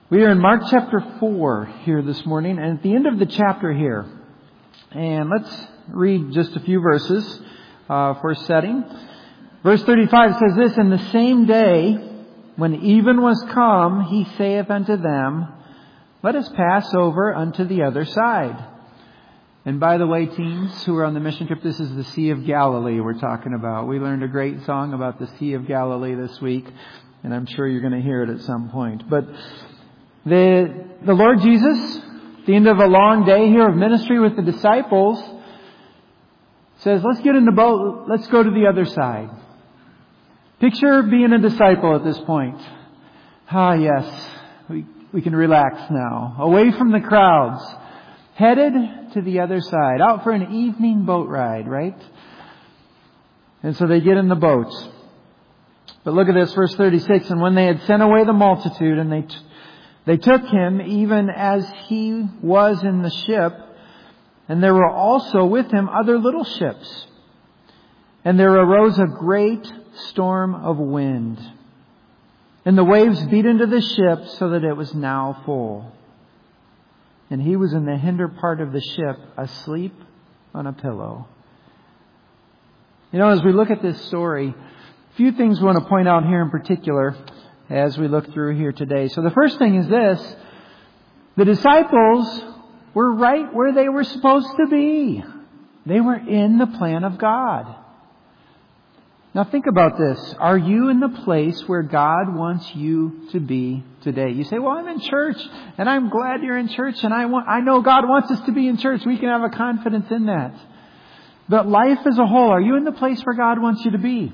We are in Mark chapter 4 here this morning, and at the end of the chapter here. And let's read just a few verses for setting. Verse 35 says this, "In the same day, when even was come, he saith unto them, Let us pass over unto the other side." And by the way, teens who are on the mission trip, this is the Sea of Galilee we're talking about. We learned a great song about the Sea of Galilee this week, and I'm sure you're going to hear it at some point. But the Lord Jesus, at the end of a long day here of ministry with the disciples, says, let's get in the boat, let's go to the other side. Picture being a disciple at this point. Yes, we can relax now. Away from the crowds. Headed to the other side. Out for an evening boat ride, right? And so they get in the boat. But look at this, verse 36. "And when they had sent away the multitude, and they took him even as he was in the ship, and there were also with him other little ships. And there arose a great storm of wind. And the waves beat into the ship so that it was now full. And he was in the hinder part of the ship, asleep on a pillow." You know, as we look at this story, a few things we want to point out here in particular as we look through here today. So the first thing is this: the disciples were right where they were supposed to be. They were in the plan of God. Now think about this. Are you in the place where God wants you to be today? You say, well, I'm in church, and I'm glad you're in church, and I know God wants us to be in church. We can have a confidence in that. But life as a whole, are you in the place where God wants you to be?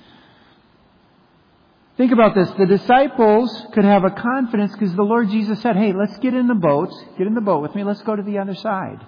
Think about this. The disciples could have a confidence because the Lord Jesus said, hey, let's get in the boat. Get in the boat with me. Let's go to the other side.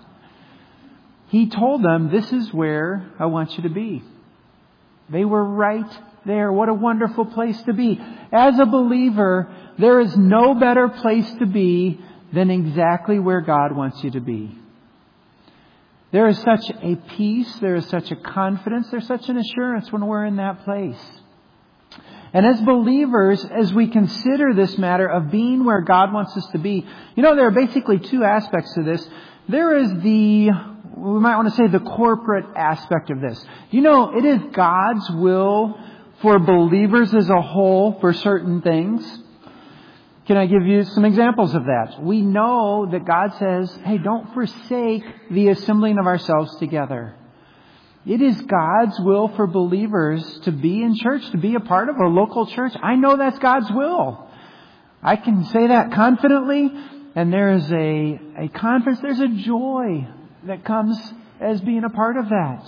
He told them, this is where I want you to be. They were right there. What a wonderful place to be. As a believer, there is no better place to be than exactly where God wants you to be. There is such a peace, there is such a confidence, there's such an assurance when we're in that place. And as believers, as we consider this matter of being where God wants us to be, you know, there are basically two aspects to this. There is we might want to say the corporate aspect of this. You know, it is God's will for believers as a whole for certain things. Can I give you some examples of that? We know that God says, hey, don't forsake the assembling of ourselves together. It is God's will for believers to be in church, to be a part of a local church. I know that's God's will. I can say that confidently, and there is a confidence, there's a joy that comes as being a part of that.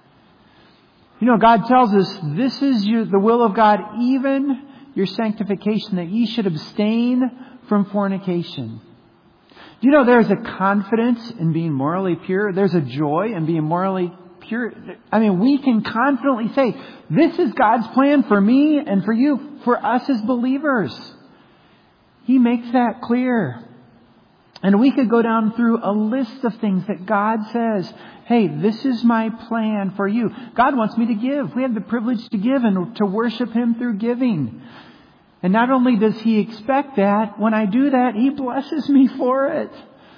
You know, God tells us this is the will of God, even your sanctification, that ye should abstain from fornication. You know, there's a confidence in being morally pure. There's a joy in being morally pure. I mean, we can confidently say, this is God's plan for me and for you, for us as believers. He makes that clear. And we could go down through a list of things that God says, hey, this is my plan for you. God wants me to give. We have the privilege to give and to worship Him through giving. And not only does He expect that, when I do that, He blesses me for it.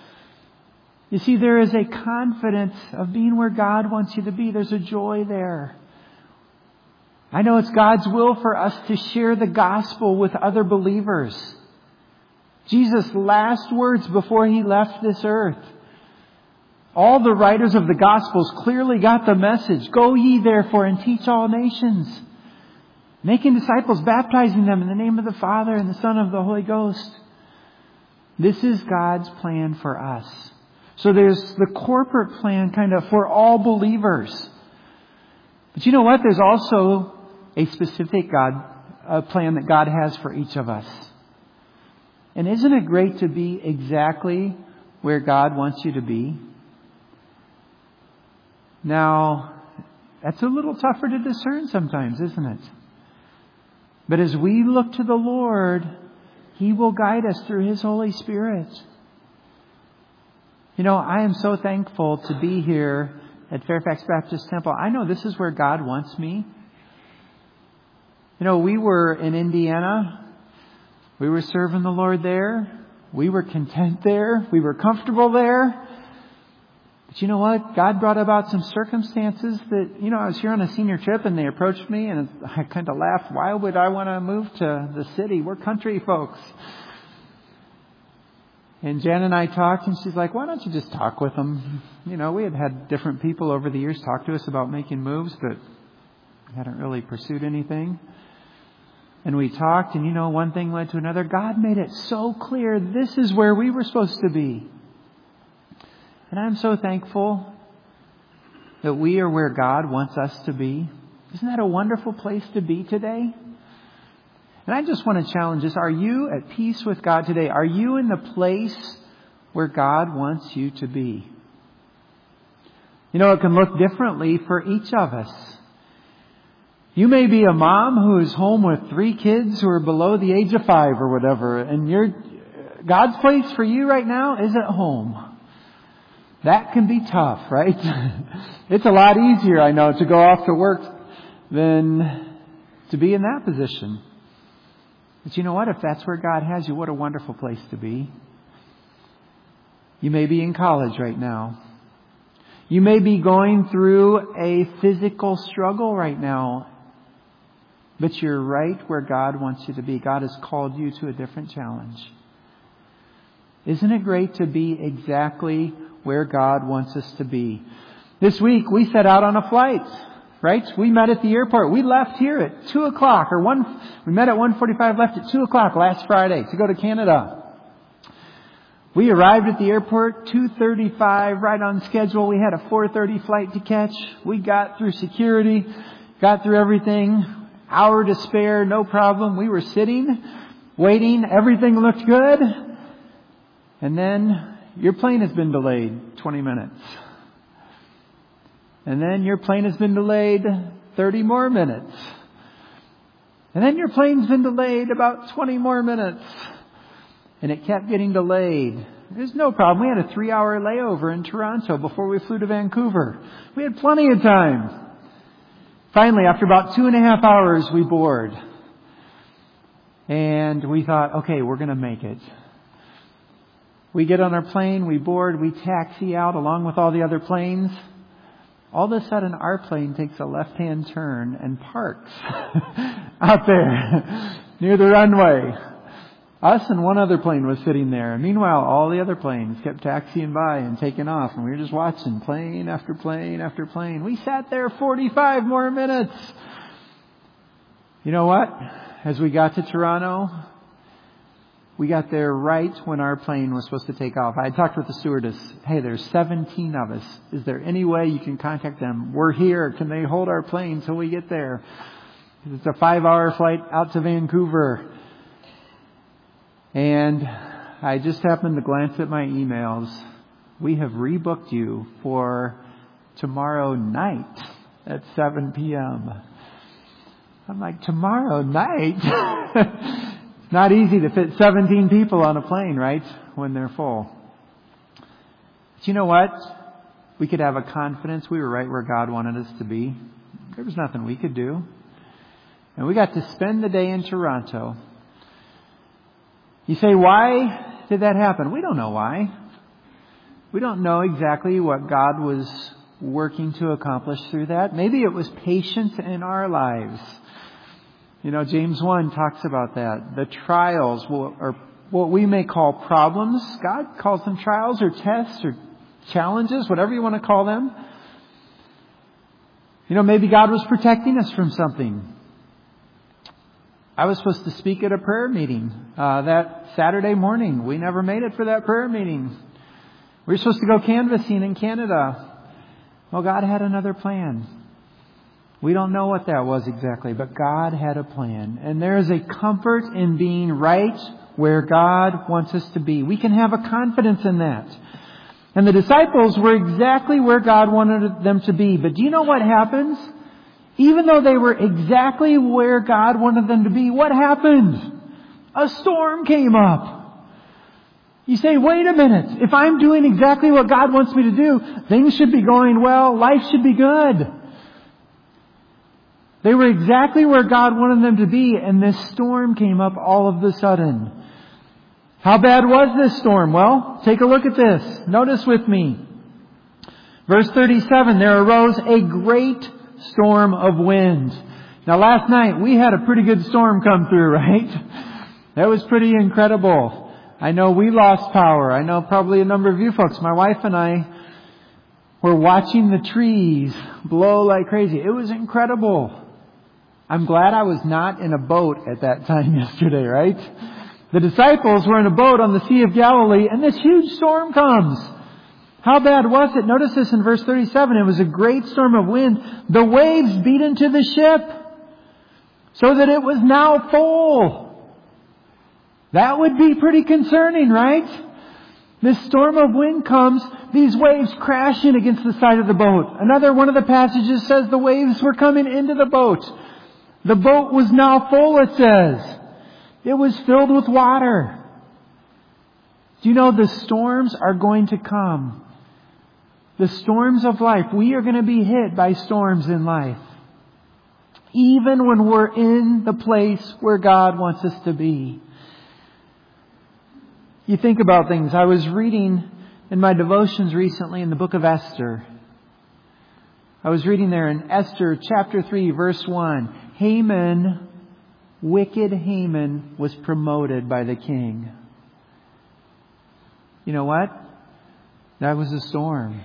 You see, there is a confidence of being where God wants you to be. There's a joy there. I know it's God's will for us to share the gospel with other believers. Jesus' last words before He left this earth. All the writers of the Gospels clearly got the message. Go ye therefore and teach all nations, making disciples, baptizing them in the name of the Father and the Son and of the Holy Ghost. This is God's plan for us. So there's the corporate plan kind of for all believers. But you know what? There's also a specific plan that God has for each of us. And isn't it great to be exactly where God wants you to be? Now, that's a little tougher to discern sometimes, isn't it? But as we look to the Lord, He will guide us through His Holy Spirit. You know, I am so thankful to be here at Fairfax Baptist Temple. I know this is where God wants me. You know, we were in Indiana. We were serving the Lord there. We were content there. We were comfortable there. But you know what? God brought about some circumstances that, I was here on a senior trip and they approached me and I kind of laughed. Why would I want to move to the city? We're country folks. And Jan and I talked and she's like, why don't you just talk with them? We had different people over the years talk to us about making moves, but hadn't really pursued anything. And we talked and one thing led to another. God made it so clear this is where we were supposed to be. And I'm so thankful that we are where God wants us to be. Isn't that a wonderful place to be today? And I just want to challenge us. Are you at peace with God today? Are you in the place where God wants you to be? It can look differently for each of us. You may be a mom who is home with 3 kids who are below the age of 5 or whatever. And God's place for you right now is at home. That can be tough, right? It's a lot easier, I know, to go off to work than to be in that position. But you know what? If that's where God has you, what a wonderful place to be. You may be in college right now. You may be going through a physical struggle right now. But you're right where God wants you to be. God has called you to a different challenge. Isn't it great to be exactly where God wants us to be? This week we set out on a flight, right? We met at the airport. We left here at 2 o'clock we met at 1:45, left at 2 o'clock last Friday to go to Canada. We arrived at the airport 2:35, right on schedule. We had a 4:30 flight to catch. We got through security, got through everything. Hour to spare, no problem. We were sitting, waiting. Everything looked good. And then your plane has been delayed 20 minutes. And then your plane has been delayed 30 more minutes. And then your plane's been delayed about 20 more minutes. And it kept getting delayed. There's no problem. We had a 3-hour layover in Toronto before we flew to Vancouver. We had plenty of time. Finally, after about 2.5 hours, we board. And we thought, okay, we're going to make it. We get on our plane, we board, we taxi out along with all the other planes. All of a sudden, our plane takes a left-hand turn and parks out there near the runway. Us and one other plane was sitting there. And meanwhile, all the other planes kept taxiing by and taking off. And we were just watching plane after plane after plane. We sat there 45 more minutes. You know what? As we got to Toronto, we got there right when our plane was supposed to take off. I had talked with the stewardess. Hey, there's 17 of us. Is there any way you can contact them? We're here. Can they hold our plane till we get there? It's a 5-hour flight out to Vancouver. And I just happened to glance at my emails. We have rebooked you for tomorrow night at 7 p.m. I'm like, tomorrow night? It's not easy to fit 17 people on a plane, right? When they're full. But you know what? We could have a confidence we were right where God wanted us to be. There was nothing we could do. And we got to spend the day in Toronto. You say, why did that happen? We don't know why. We don't know exactly what God was working to accomplish through that. Maybe it was patience in our lives. James 1 talks about that. The trials, or what we may call problems, God calls them trials or tests or challenges, whatever you want to call them. Maybe God was protecting us from something. I was supposed to speak at a prayer meeting that Saturday morning. We never made it for that prayer meeting. We were supposed to go canvassing in Canada. Well, God had another plan. We don't know what that was exactly, but God had a plan. And there is a comfort in being right where God wants us to be. We can have a confidence in that. And the disciples were exactly where God wanted them to be. But do you know what happens? Even though they were exactly where God wanted them to be, what happened? A storm came up. You say, wait a minute. If I'm doing exactly what God wants me to do, things should be going well. Life should be good. They were exactly where God wanted them to be, and this storm came up all of a sudden. How bad was this storm? Well, take a look at this. Notice with me. Verse 37, there arose a great storm of wind. Now last night we had a pretty good storm come through, right? That was pretty incredible. I know we lost power. I know probably a number of you folks. My wife and I were watching the trees blow like crazy. It was incredible. I'm glad I was not in a boat at that time yesterday, right? The disciples were in a boat on the Sea of Galilee and this huge storm comes. How bad was it? Notice this in verse 37. It was a great storm of wind. The waves beat into the ship so that it was now full. That would be pretty concerning, right? This storm of wind comes, these waves crashing against the side of the boat. Another one of the passages says the waves were coming into the boat. The boat was now full, it says. It was filled with water. Do you know the storms are going to come? The storms of life. We are going to be hit by storms in life. Even when we're in the place where God wants us to be. You think about things. I was reading in my devotions recently in the book of Esther. I was reading there in Esther chapter 3 verse 1. Haman, wicked Haman, was promoted by the king. You know what? That was a storm.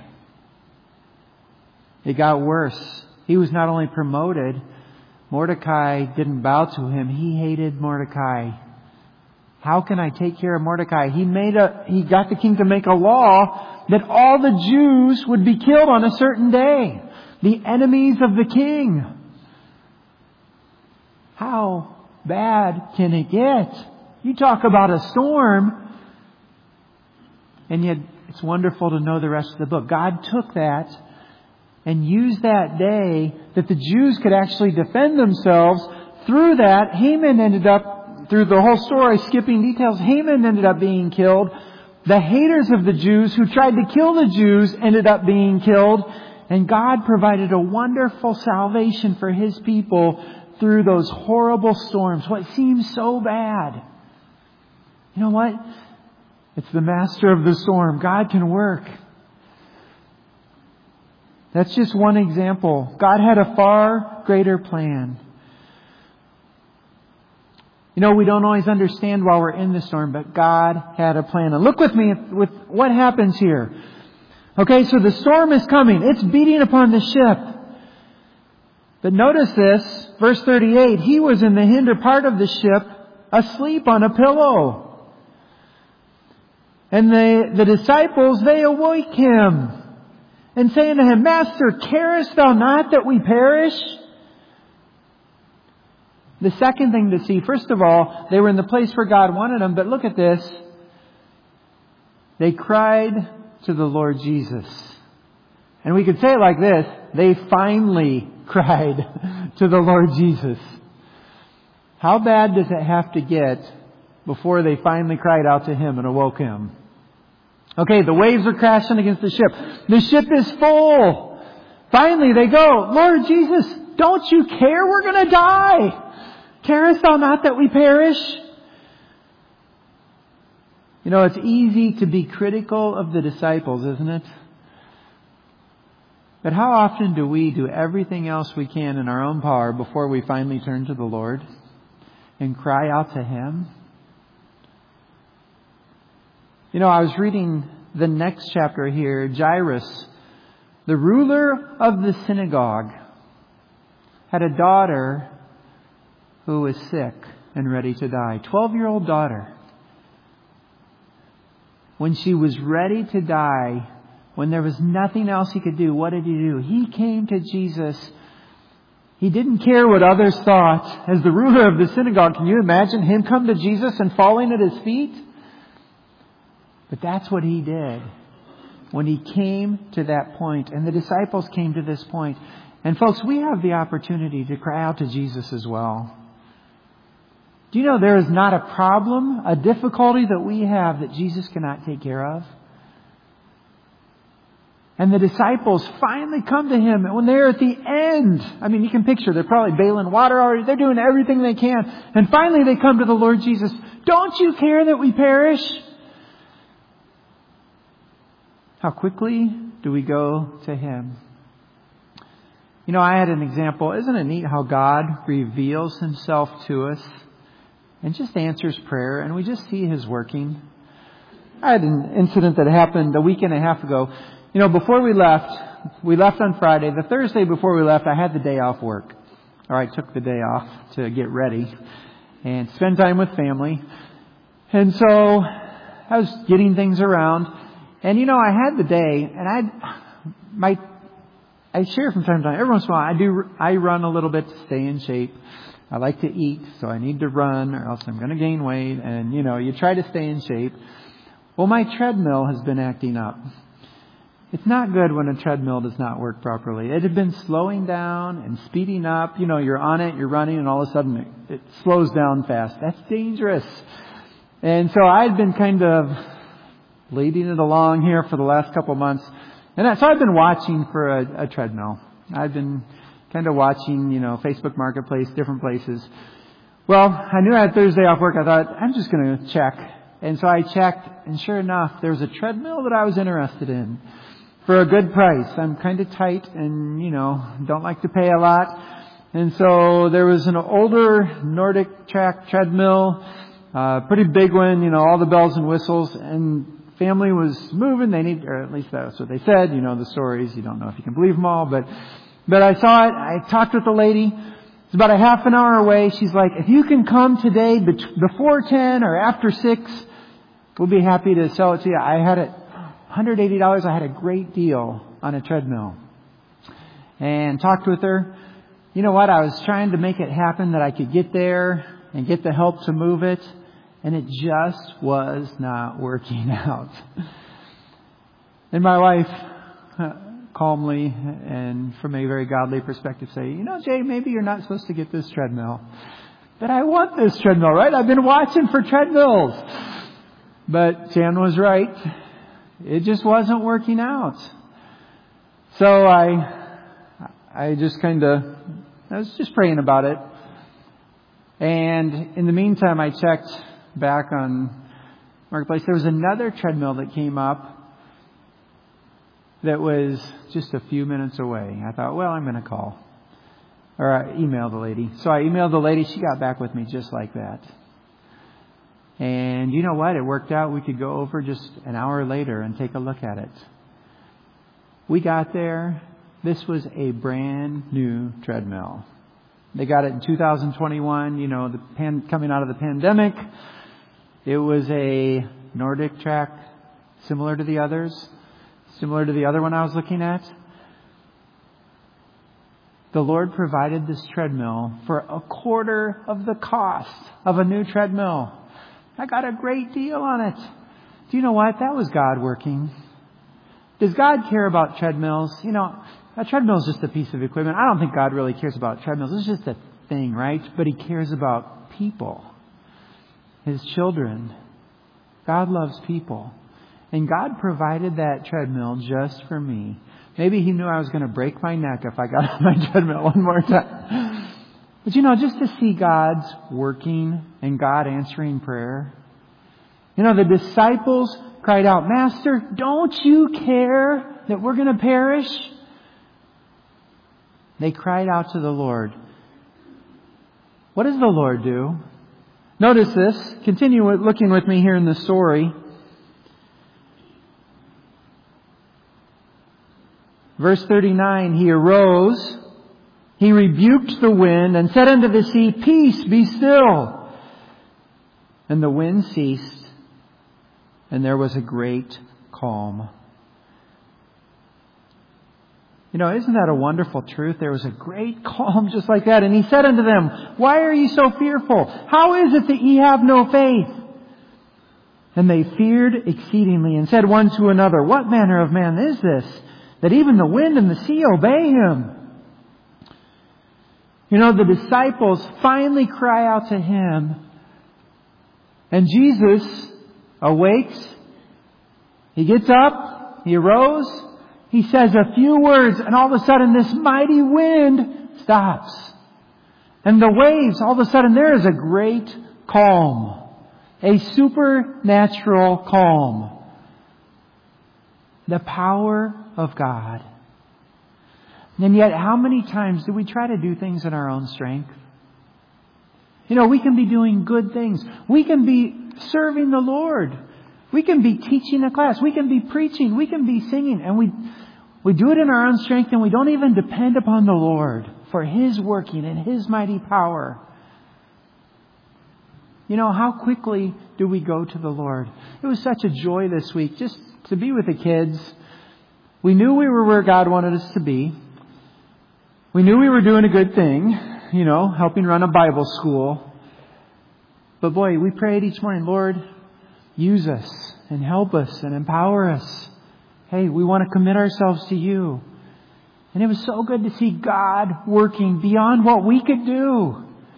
It got worse. He was not only promoted, Mordecai didn't bow to him. He hated Mordecai. How can I take care of Mordecai? He got the king to make a law that all the Jews would be killed on a certain day. The enemies of the king. How bad can it get? You talk about a storm. And yet it's wonderful to know the rest of the book. God took that and used that day that the Jews could actually defend themselves. Through that, Haman ended up, through the whole story, skipping details, Haman ended up being killed. The haters of the Jews who tried to kill the Jews ended up being killed. And God provided a wonderful salvation for His people through those horrible storms. What seems so bad. You know what? It's the master of the storm. God can work. That's just one example. God had a far greater plan. You know, we don't always understand while we're in the storm, but God had a plan. And look with me with what happens here. Okay, so the storm is coming. It's beating upon the ship. But notice this, verse 38. He was in the hinder part of the ship, asleep on a pillow. And the disciples, they awake him and saying to him, Master, carest thou not that we perish? The second thing to see, first of all, they were in the place where God wanted them, but look at this. They cried to the Lord Jesus. And we could say it like this, they finally cried to the Lord Jesus. How bad does it have to get before they finally cried out to Him and awoke Him? Okay, the waves are crashing against the ship. The ship is full. Finally they go, Lord Jesus, don't you care? We're going to die. Carest thou not that we perish? You know, it's easy to be critical of the disciples, isn't it? But how often do we do everything else we can in our own power before we finally turn to the Lord and cry out to Him? You know, I was reading the next chapter here. Jairus, the ruler of the synagogue, had a daughter who was sick and ready to die. 12-year-old daughter. When she was ready to die, when there was nothing else he could do, what did he do? He came to Jesus. He didn't care what others thought. As the ruler of the synagogue, can you imagine him come to Jesus and falling at His feet? But that's what He did when He came to that point. And the disciples came to this point. And folks, we have the opportunity to cry out to Jesus as well. Do you know there is not a problem, a difficulty that we have that Jesus cannot take care of? And the disciples finally come to Him. And when they're at the end, I mean, you can picture, they're probably bailing water already. They're doing everything they can. And finally they come to the Lord Jesus. Don't you care that we perish? How quickly do we go to Him? You know, I had an example. Isn't it neat how God reveals Himself to us and just answers prayer, and we just see His working? I had an incident that happened a week and a half ago. You know, before we left on Friday. The Thursday before we left, I had the day off work. Or I took the day off to get ready and spend time with family. And so I was getting things around. And you know, I had the day, and I share from time to time. Every once in a while, I run a little bit to stay in shape. I like to eat, so I need to run, or else I'm going to gain weight. And you know, you try to stay in shape. Well, my treadmill has been acting up. It's not good when a treadmill does not work properly. It had been slowing down and speeding up. You know, you're on it, you're running, and all of a sudden it slows down fast. That's dangerous. And so I'd been kind of leading it along here for the last couple of months. And so I've been watching for a treadmill. I've been kind of watching, you know, Facebook Marketplace, different places. Well, I knew I had Thursday off work. I thought, I'm just going to check. And so I checked, and sure enough, there was a treadmill that I was interested in for a good price. I'm kind of tight and, you know, don't like to pay a lot. And so there was an older Nordic track treadmill, pretty big one, you know, all the bells and whistles, and family was moving. Or at least that's what they said. You know the stories. You don't know if you can believe them all, but I saw it. I talked with the lady. It's about a half an hour away. She's like, if you can come today before 10 or after 6, we'll be happy to sell it to you. I had it $180. I had a great deal on a treadmill. And talked with her. You know what? I was trying to make it happen that I could get there and get the help to move it. And it just was not working out. And my wife calmly and from a very godly perspective say, you know, Jay, maybe you're not supposed to get this treadmill. But I want this treadmill, right? I've been watching for treadmills. But Jan was right. It just wasn't working out. So I just I was just praying about it. And in the meantime, I checked back on Marketplace. There was another treadmill that came up that was just a few minutes away. I thought, well, I'm going to call. Or I emailed the lady. So I emailed the lady. She got back with me just like that. And you know what? It worked out. We could go over just an hour later and take a look at it. We got there. This was a brand new treadmill. They got it in 2021, you know, coming out of the pandemic. It was a Nordic track, similar to the others, similar to the other one I was looking at. The Lord provided this treadmill for a quarter of the cost of a new treadmill. I got a great deal on it. Do you know what? That was God working. Does God care about treadmills? You know, a treadmill is just a piece of equipment. I don't think God really cares about treadmills. It's just a thing, right? But He cares about people, His children. God loves people. And God provided that treadmill just for me. Maybe He knew I was going to break my neck if I got on my treadmill one more time. But you know, just to see God's working and God answering prayer. You know, the disciples cried out, Master, don't you care that we're going to perish? They cried out to the Lord. What does the Lord do? Notice this. Continue looking with me here in the story. Verse 39, He arose, He rebuked the wind and said unto the sea, Peace, be still. And the wind ceased, and there was a great calm. You know, isn't that a wonderful truth? There was a great calm just like that. And He said unto them, Why are ye so fearful? How is it that ye have no faith? And they feared exceedingly and said one to another, What manner of man is this, that even the wind and the sea obey Him? You know, the disciples finally cry out to Him. And Jesus awakes. He gets up. He arose. He says a few words, and all of a sudden this mighty wind stops. And the waves, all of a sudden there is a great calm. A supernatural calm. The power of God. And yet, how many times do we try to do things in our own strength? You know, we can be doing good things. We can be serving the Lord. We can be teaching a class. We can be preaching. We can be singing. And we do it in our own strength, and we don't even depend upon the Lord for His working and His mighty power. You know, how quickly do we go to the Lord? It was such a joy this week just to be with the kids. We knew we were where God wanted us to be. We knew we were doing a good thing, you know, helping run a Bible school. But boy, we prayed each morning, Lord, use us and help us and empower us. Hey, we want to commit ourselves to You. And it was so good to see God working beyond what we could do.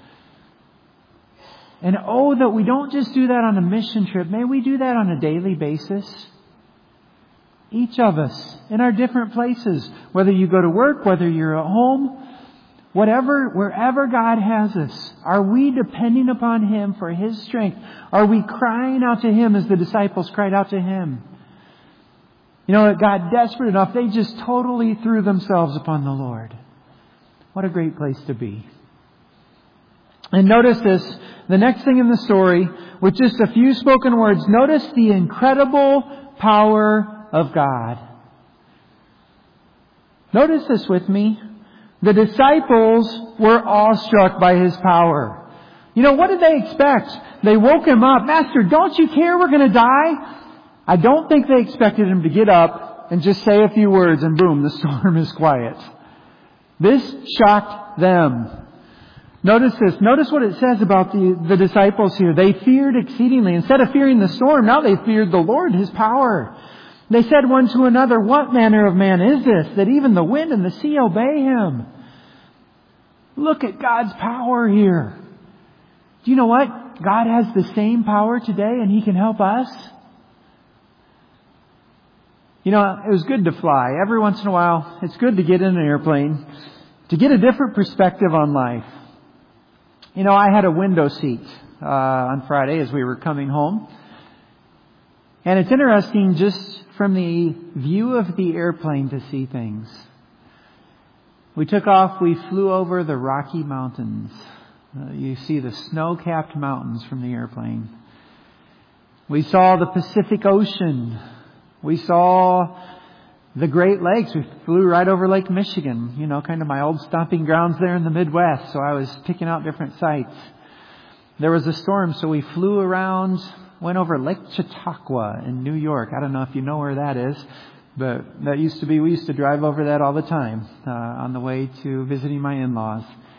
And oh, that we don't just do that on a mission trip. May we do that on a daily basis. Each of us in our different places. Whether you go to work, whether you're at home, whatever, wherever God has us. Are we depending upon Him for His strength? Are we crying out to Him as the disciples cried out to Him? You know, it got desperate enough, they just totally threw themselves upon the Lord. What a great place to be. And notice this, the next thing in the story, with just a few spoken words, notice the incredible power of God. Notice this with me. The disciples were awestruck by His power. You know, what did they expect? They woke Him up. Master, don't you care we're going to die? I don't think they expected Him to get up and just say a few words and boom, the storm is quiet. This shocked them. Notice this. Notice what it says about the disciples here. They feared exceedingly. Instead of fearing the storm, now they feared the Lord, His power. They said one to another, what manner of man is this, that even the wind and the sea obey Him? Look at God's power here. Do you know what? God has the same power today, and He can help us. You know, it was good to fly. Every once in a while, it's good to get in an airplane, to get a different perspective on life. You know, I had a window seat on Friday as we were coming home. And it's interesting just from the view of the airplane to see things. We took off, we flew over the Rocky Mountains. You see the snow-capped mountains from the airplane. We saw the Pacific Ocean. We saw the Great Lakes. We flew right over Lake Michigan, you know, kind of my old stomping grounds there in the Midwest. So I was picking out different sites. There was a storm, so we flew around, went over Lake Chautauqua in New York. I don't know if you know where that is, but we used to drive over that all the time on the way to visiting my in-laws.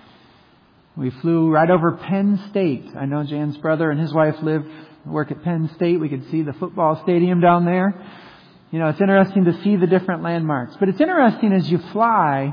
We flew right over Penn State. I know Jan's brother and his wife work at Penn State. We could see the football stadium down there. You know, it's interesting to see the different landmarks. But it's interesting as you fly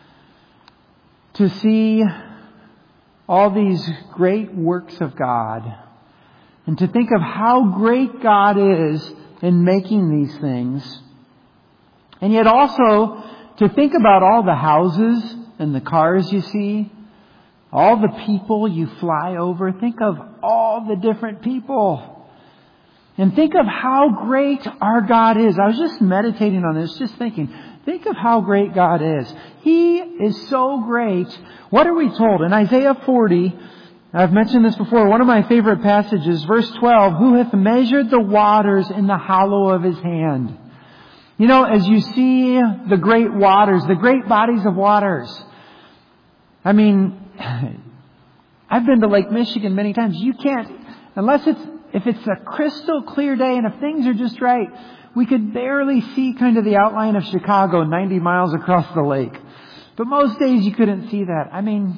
to see all these great works of God. And to think of how great God is in making these things. And yet also to think about all the houses and the cars you see. All the people you fly over. Think of all the different people. And think of how great our God is. I was just meditating on this, just thinking, think of how great God is. He is so great. What are we told? In Isaiah 40, I've mentioned this before, one of my favorite passages, verse 12, who hath measured the waters in the hollow of His hand. You know, as you see the great waters, the great bodies of waters, I mean, I've been to Lake Michigan many times. You can't, if it's a crystal clear day and if things are just right, we could barely see kind of the outline of Chicago 90 miles across the lake. But most days you couldn't see that. I mean,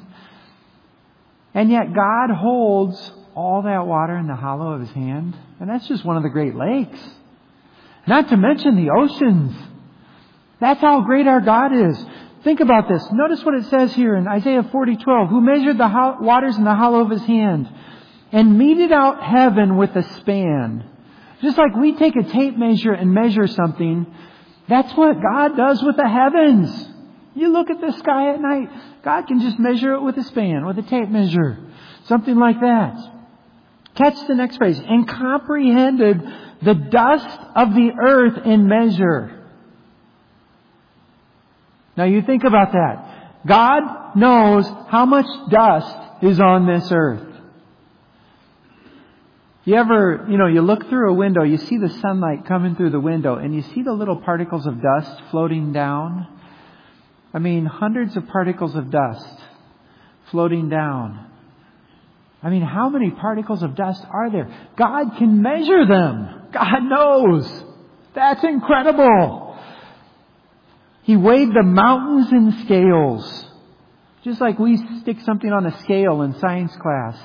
and yet God holds all that water in the hollow of His hand. And that's just one of the Great Lakes. Not to mention the oceans. That's how great our God is. Think about this. Notice what it says here in Isaiah 40:12. Who measured the waters in the hollow of His hand and meted out heaven with a span. Just like we take a tape measure and measure something, That's what God does with the heavens. You look at the sky at night, God can just measure it with a span, with a tape measure. Something like that. Catch the next phrase. And comprehended the dust of the earth in measure. Now you think about that. God knows how much dust is on this earth. You ever, you look through a window, you see the sunlight coming through the window, and you see the little particles of dust floating down. I mean, hundreds of particles of dust floating down. I mean, how many particles of dust are there? God can measure them. God knows. That's incredible. He weighed the mountains in scales. Just like we stick something on a scale in science class.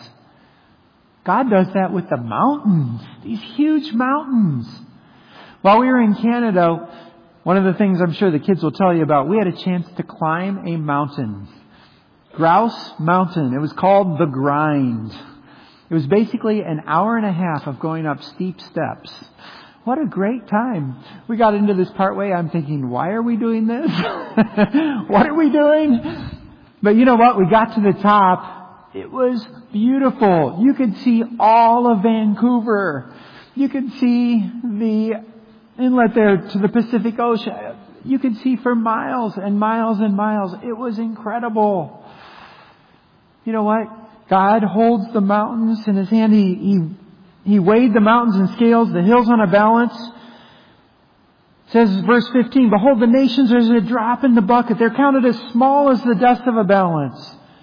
God does that with the mountains. These huge mountains. While we were in Canada, one of the things I'm sure the kids will tell you about, we had a chance to climb a mountain. Grouse Mountain. It was called The Grind. It was basically an hour and a half of going up steep steps. What a great time. We got into this partway. I'm thinking, why are we doing this? What are we doing? But you know what? We got to the top. It was beautiful. You could see all of Vancouver. You could see the inlet there to the Pacific Ocean. You could see for miles and miles and miles. It was incredible. You know what? God holds the mountains in His hand. He weighed the mountains in scales, the hills on a balance. It says, verse 15, behold, the nations are as a drop in the bucket. They're counted as small as the dust of a balance.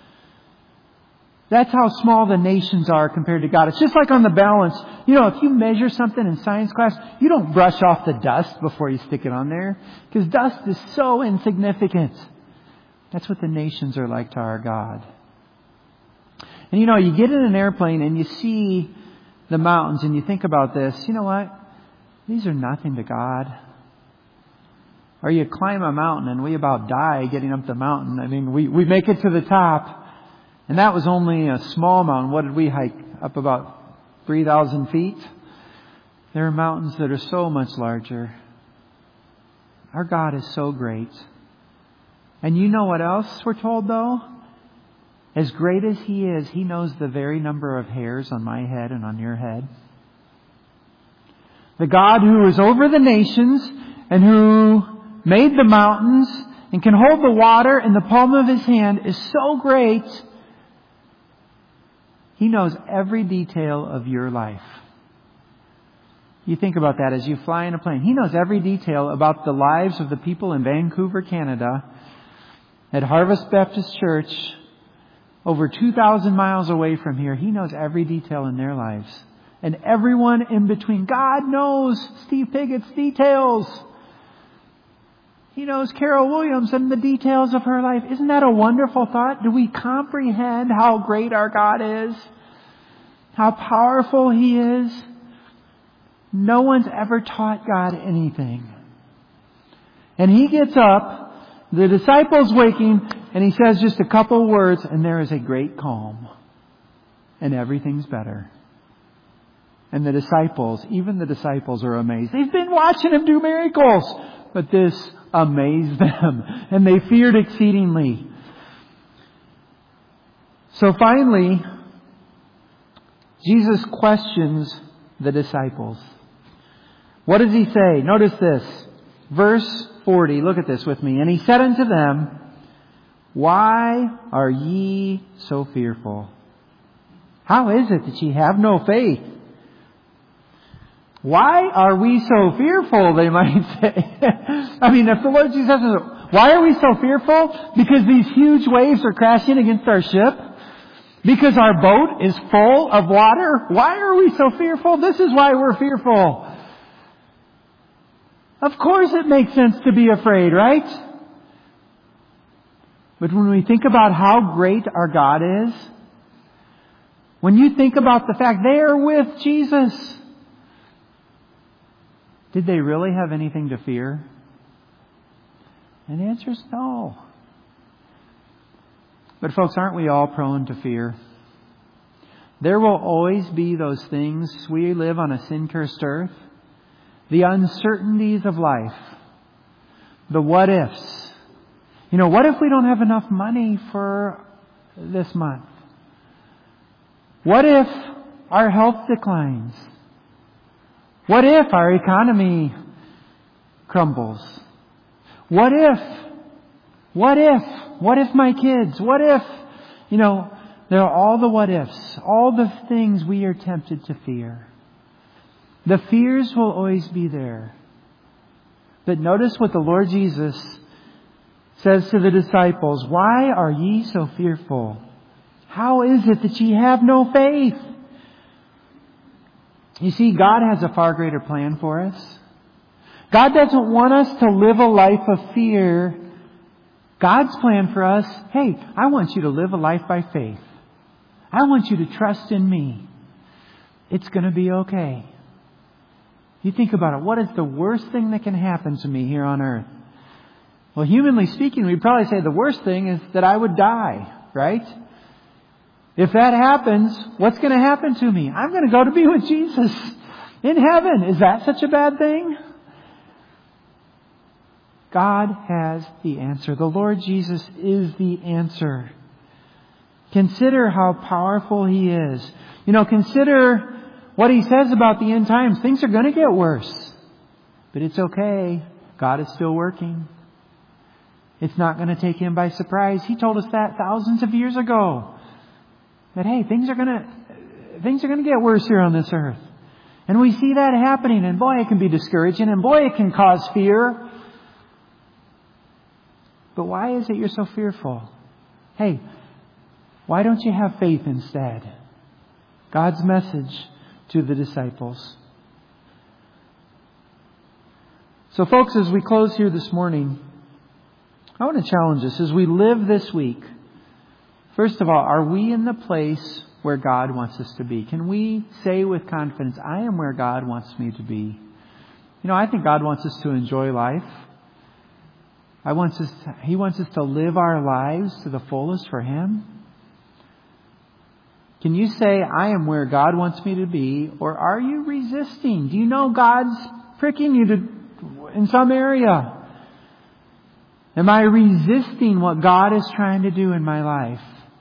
That's how small the nations are compared to God. It's just like on the balance. If you measure something in science class, you don't brush off the dust before you stick it on there. Because dust is so insignificant. That's what the nations are like to our God. And you get in an airplane and you see the mountains and you think about this. You know what? These are nothing to God. Or you climb a mountain and we about die getting up the mountain. I mean, we make it to the top. And that was only a small mountain. What did we hike? Up about 3,000 feet? There are mountains that are so much larger. Our God is so great. And you know what else we're told though? As great as He is, He knows the very number of hairs on my head and on your head. The God who is over the nations and who made the mountains and can hold the water in the palm of His hand is so great. He knows every detail of your life. You think about that as you fly in a plane. He knows every detail about the lives of the people in Vancouver, Canada, at Harvest Baptist Church, over 2,000 miles away from here. He knows every detail in their lives. And everyone in between. God knows Steve Pigot's details. He knows Carol Williams and the details of her life. Isn't that a wonderful thought? Do we comprehend how great our God is? How powerful He is? No one's ever taught God anything. And He gets up, the disciples waking, and He says just a couple words, and there is a great calm. And everything's better. And the disciples, even the disciples are amazed. They've been watching Him do miracles. But this amazed them. And they feared exceedingly. So finally, Jesus questions the disciples. What does He say? Notice this. Verse 40. Look at this with me. And He said unto them, why are ye so fearful? How is it that ye have no faith? Why are we so fearful, they might say. I mean, if the Lord Jesus says, why are we so fearful? Because these huge waves are crashing against our ship? Because our boat is full of water? Why are we so fearful? This is why we're fearful. Of course it makes sense to be afraid, right? But when we think about how great our God is, when you think about the fact they are with Jesus, did they really have anything to fear? And the answer is no. But folks, aren't we all prone to fear? There will always be those things. We live on a sin-cursed earth. The uncertainties of life. the what ifs. What if we don't have enough money for this month? What if our health declines? What if our economy crumbles? What if my kids? What if, there are all the what ifs, all the things we are tempted to fear. The fears will always be there. But notice what the Lord Jesus says to the disciples. Why are ye so fearful? How is it that ye have no faith? You see, God has a far greater plan for us. God doesn't want us to live a life of fear. God's plan for us, hey, I want you to live a life by faith. I want you to trust in me. It's going to be okay. You think about it. What is the worst thing that can happen to me here on earth? Well, humanly speaking, we'd probably say the worst thing is that I would die, right? If that happens, what's going to happen to me? I'm going to go to be with Jesus in heaven. Is that such a bad thing? God has the answer. The Lord Jesus is the answer. Consider how powerful He is. Consider what He says about the end times. Things are going to get worse. But it's okay. God is still working. It's not going to take Him by surprise. He told us that thousands of years ago. That, hey, things are going to get worse here on this earth. And we see that happening. And boy, it can be discouraging. And boy, it can cause fear. But why is it you're so fearful? Hey, why don't you have faith instead? God's message to the disciples. So folks, as we close here this morning, I want to challenge us as we live this week. First of all, are we in the place where God wants us to be? Can we say with confidence, I am where God wants me to be? I think God wants us to enjoy life. He wants us to live our lives to the fullest for Him. Can you say, I am where God wants me to be? Or are you resisting? Do you know God's pricking you in some area? Am I resisting what God is trying to do in my life?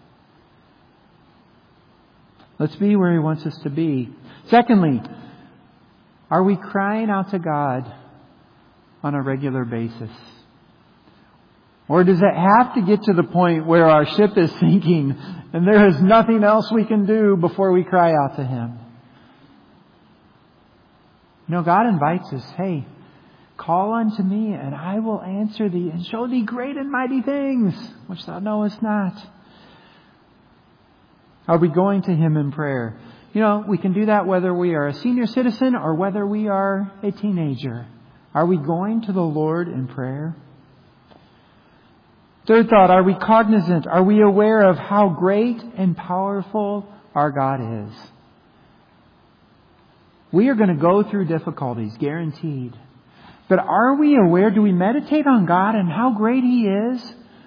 Let's be where He wants us to be. Secondly, are we crying out to God on a regular basis? Or does it have to get to the point where our ship is sinking and there is nothing else we can do before we cry out to Him? God invites us, hey, call unto me and I will answer thee and show thee great and mighty things which thou knowest not. Are we going to Him in prayer? We can do that whether we are a senior citizen or whether we are a teenager. Are we going to the Lord in prayer? Third thought, are we cognizant? Are we aware of how great and powerful our God is? We are going to go through difficulties, guaranteed. But are we aware? Do we meditate on God and how great He is?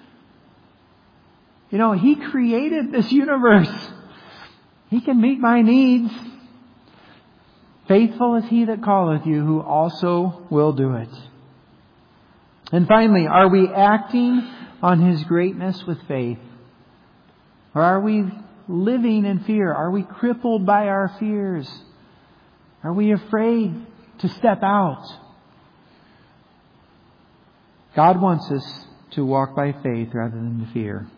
He created this universe. He can meet my needs. Faithful is He that calleth you, who also will do it. And finally, are we acting on His greatness with faith? Or are we living in fear? Are we crippled by our fears? Are we afraid to step out? God wants us to walk by faith rather than fear.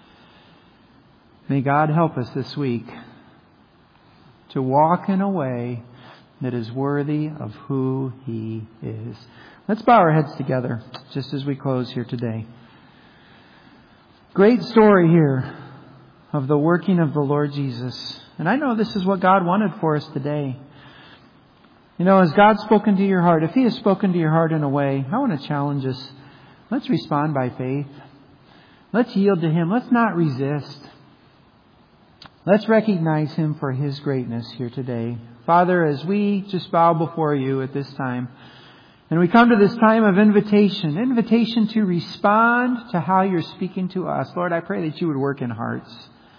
May God help us this week to walk in a way that is worthy of who He is. Let's bow our heads together just as we close here today. Great story here of the working of the Lord Jesus. And I know this is what God wanted for us today. Has God spoken to your heart? If He has spoken to your heart in a way, I want to challenge us. Let's respond by faith. Let's yield to Him. Let's not resist. Let's recognize Him for His greatness here today. Father, as we just bow before You at this time, and we come to this time of invitation to respond to how You're speaking to us. Lord, I pray that You would work in hearts.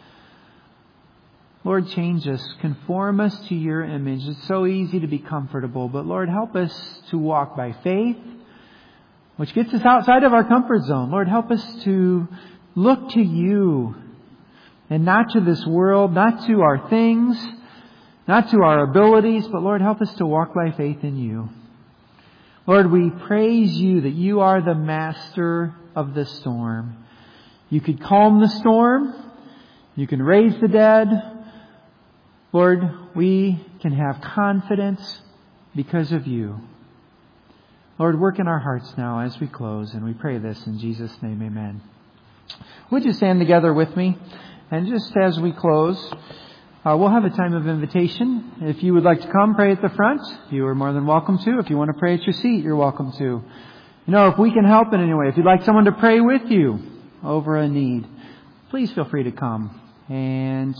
Lord, change us, conform us to Your image. It's so easy to be comfortable, but Lord, help us to walk by faith which gets us outside of our comfort zone. Lord, help us to look to You and not to this world, not to our things, not to our abilities, but Lord, help us to walk by faith in You. Lord, we praise You that You are the master of the storm. You could calm the storm. You can raise the dead. Lord, we can have confidence because of You. Lord, work in our hearts now as we close, and we pray this in Jesus' name, amen. Would you stand together with me? And just as we close, we'll have a time of invitation. If you would like to come pray at the front, you are more than welcome to. If you want to pray at your seat, you're welcome to. You know, if we can help in any way, if you'd like someone to pray with you over a need, please feel free to come and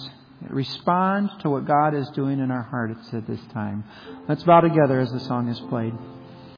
respond to what God is doing in our hearts at this time. Let's bow together as the song is played.